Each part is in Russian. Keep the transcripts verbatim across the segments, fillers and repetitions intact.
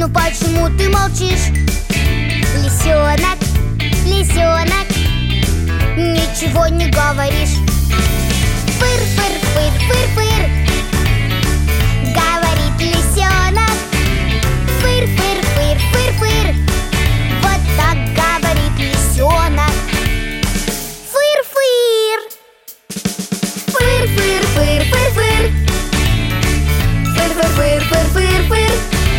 Ну почему ты молчишь? Лисенок, лисенок, ничего не говоришь. Фыр, фыр, фыр, фыр, фыр, говорит лисенок. Фыр, фыр, фыр, фыр, фыр, вот так говорит лисенок. Фыр, фыр, фыр, фыр, фыр, фыр, фыр, фыр, фыр, фыр, фыр, фыр, фыр.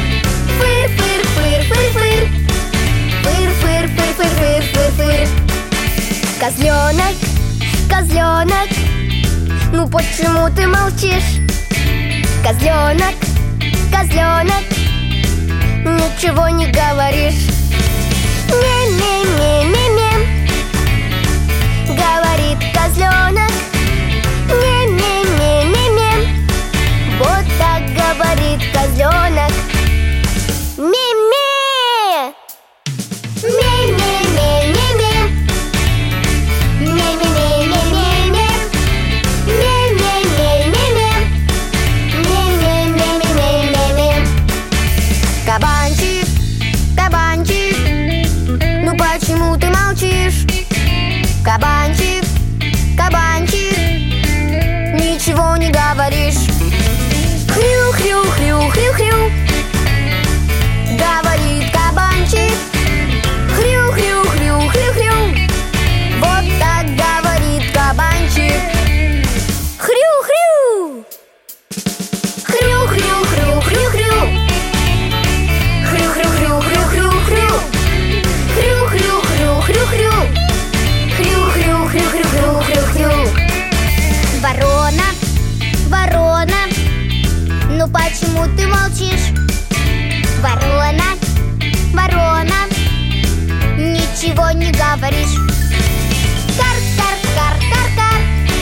Козленок, козленок, ну почему ты молчишь? Козленок, козленок, ничего не говоришь. Не-не-не-не-не, говорит козленок. Не-не-не-не-не, вот так говорит козленок. Ме-ме, ме-ме-ме-ме-ме, ме-ме-ме-ме-ме-ме, ме-ме-ме-ме-ме-ме. Кабанчик, кабанчик, ну почему ты молчишь? Кабанчик, кабанчик, ничего не говоришь. Хрю-хрю-хрю-хрю-хрю, говорит кабанчик. Хрю-хрю-хрю-хрю-хрю, вот так говорит кабанчик. Хрю-хрю, хрю-хрю-хрю-хрю-хрю, хрю-хрю-хрю-хрю-хрю-хрю, хрю-хрю-хрю-хрю-хрю, хрю-хрю-хрю-хрю-хрю-хрю. Ворона, ворона, ну почему ты молчишь? Ворона, ворона, ничего не говоришь. Кар-кар-кар-кар-кар,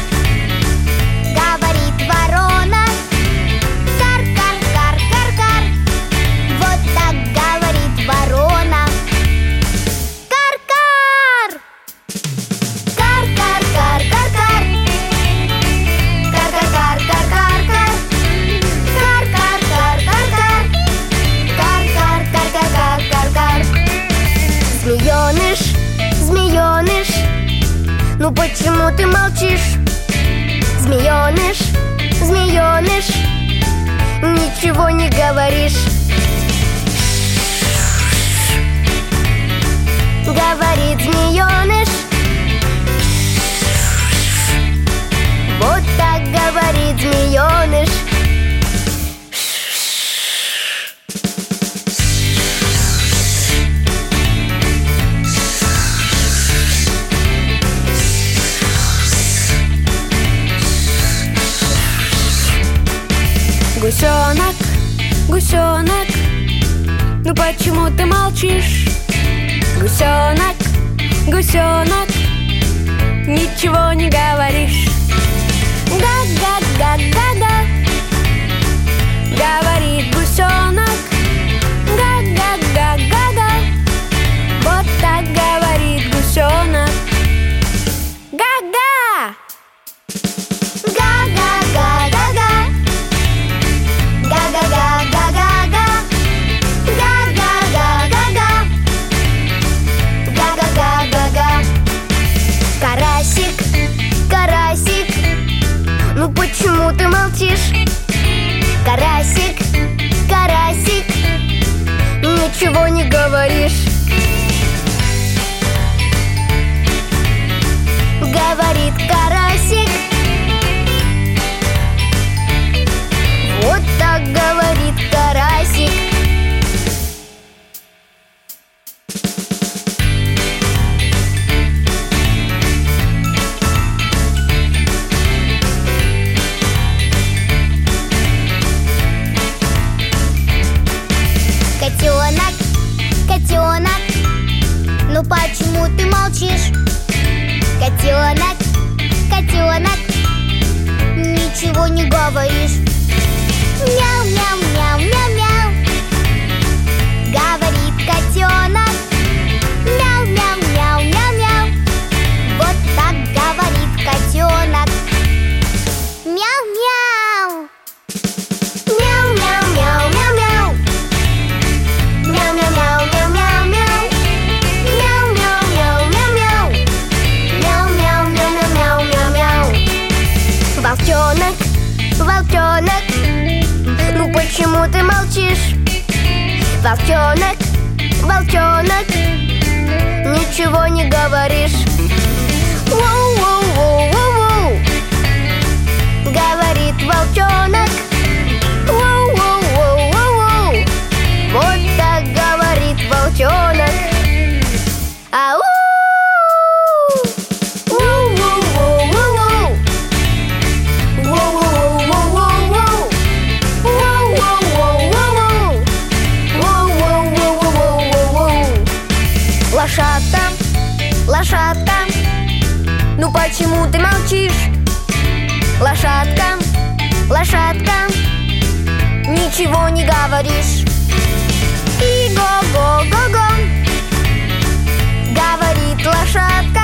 говорит ворона. Кар-кар-кар-кар-кар, вот так говорит ворона. Кар-кар, кар-кар-кар-кар-кар, кар-кар-кар-кар-кар, кар-кар-кар-кар-кар, кар-кар-кар-кар-кар-кар. Змееныш, змееныш, ну почему ты молчишь? Змееныш, змееныш, ничего не говоришь. Говорит змееныш. Вот так говорит змееныш. Гусенок, гусенок, ну почему ты молчишь? Гусенок, гусенок, ничего не говоришь. Га-га-га-га-га, говорит гусенок. Га-га-га-га-га, вот так говорит гусенок. Га-га! Га-га-га-га-га, га-га-га-га-га-га, га-га-га-га-га, га-га-га-га-га. Карасик, карасик, ну почему ты молчишь? Карасик, карасик, ничего не говоришь. Говорит карасик. Вот так говорит карасик. Котенок, котенок, ну почему ты молчишь? Котенок, котенок, ничего не говоришь. Мяу-мяу-мяу-мяу-мяу, говорит котенок. Мяу-мяу-мяу-мяу-мяу, вот так говорит котенок. Мяу-мяу, мяу-мяу-мяу-мяу-мяу, молчишь? Волчонок, волчонок, ничего не говоришь. Воу-воу-воу-воу-воу, говорит волчонок. Воу-воу-воу-воу-воу, вот так говорит волчонок. Ау! Воу-воу-воу-воу-воу, воу-воу-воу-воу-воу, воу-воу-воу-воу-воу, воу-воу-воу-воу-воу-воу. Лошадка, лошадка, ну почему ты молчишь? Лошадка, лошадка, ничего не говоришь. И го-го-го-го, говорит лошадка.